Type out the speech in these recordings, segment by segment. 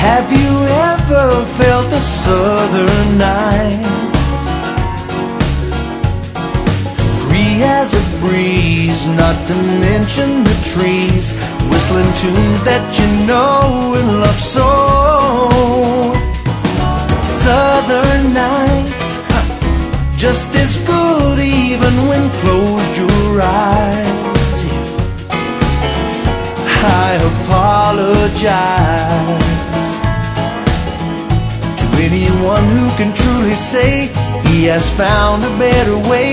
Have you ever felt the southern night? Free as a breeze, not to mention the trees, whistling tunes that you know and love so. Southern nights, just as good even when closed your eyes. I apologize to anyone who can truly say he has found a better way.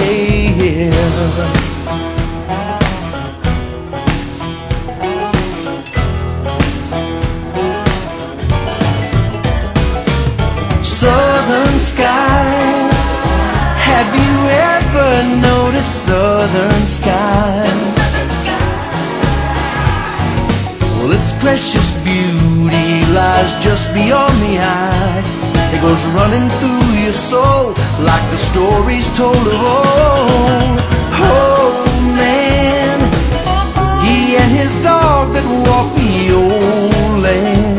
Southern skies, have you ever noticed southern skies? Well, its precious beauty lies just beyond the eye. It goes running through your soul like the stories told of old. Oh man, he and his dog that walked the old land.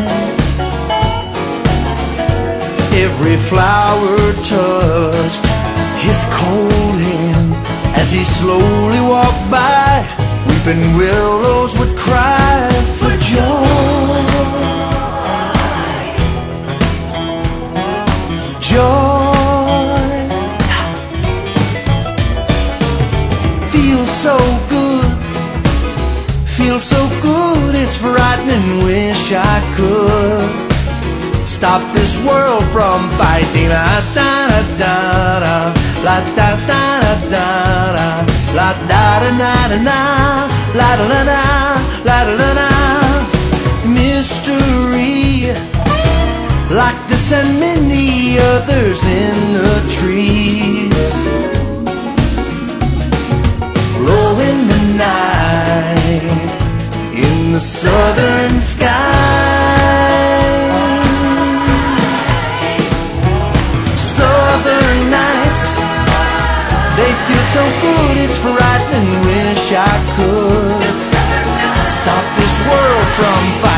Every flower touched his cold hand as he slowly walked by. Weeping willows would cry for joy. Joy feels so good, feels so good, it's frightening. Wish I could stop this world from fighting. La da da da da, la da da da da, la da da da da, la da da da, la da da da. Mystery, like this and many others in the trees, glow in the night in the southern skies. Southern nights, they feel so good, it's frightening. Wish I could stop this world from fighting.